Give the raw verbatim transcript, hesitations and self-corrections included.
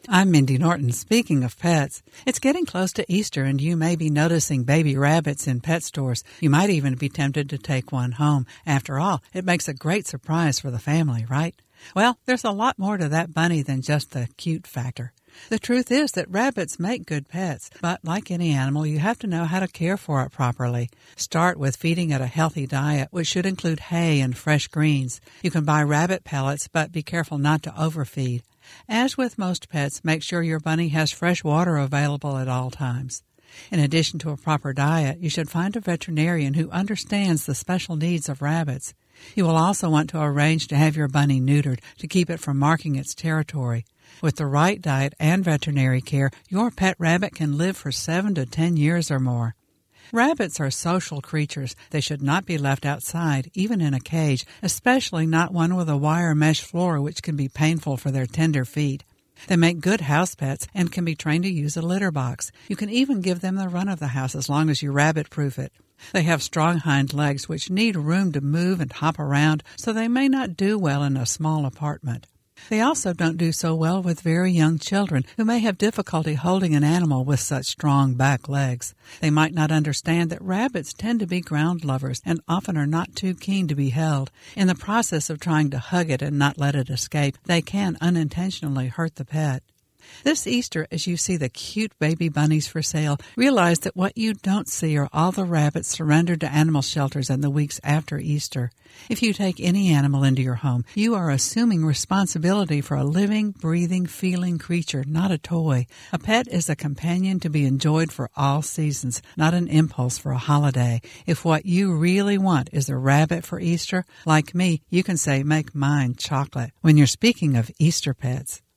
I'm Mindy Norton. Speaking of pets, it's getting close to Easter and you may be noticing baby rabbits in pet stores. You might even be tempted to take one home. After all, it makes a great surprise for the family, right? Well, there's a lot more to that bunny than just the cute factor. The truth is that rabbits make good pets, but like any animal, you have to know how to care for it properly. Start with feeding it a healthy diet, which should include hay and fresh greens. You can buy rabbit pellets, but be careful not to overfeed. As with most pets, make sure your bunny has fresh water available at all times. In addition to a proper diet, you should find a veterinarian who understands the special needs of rabbits. You will also want to arrange to have your bunny neutered to keep it from marking its territory. With the right diet and veterinary care, your pet rabbit can live for seven to ten years or more. Rabbits are social creatures. They should not be left outside, even in a cage, especially not one with a wire mesh floor, which can be painful for their tender feet. They make good house pets and can be trained to use a litter box. You can even give them the run of the house as long as you rabbit-proof it. They have strong hind legs which need room to move and hop around, so they may not do well in a small apartment. They also don't do so well with very young children who may have difficulty holding an animal with such strong back legs. They might not understand that rabbits tend to be ground lovers and often are not too keen to be held. In the process of trying to hug it and not let it escape, they can unintentionally hurt the pet. This Easter, as you see the cute baby bunnies for sale, realize that what you don't see are all the rabbits surrendered to animal shelters in the weeks after Easter. If you take any animal into your home, you are assuming responsibility for a living, breathing, feeling creature, not a toy. A pet is a companion to be enjoyed for all seasons, not an impulse for a holiday. If what you really want is a rabbit for Easter, like me, you can say, make mine chocolate when you're speaking of Easter pets.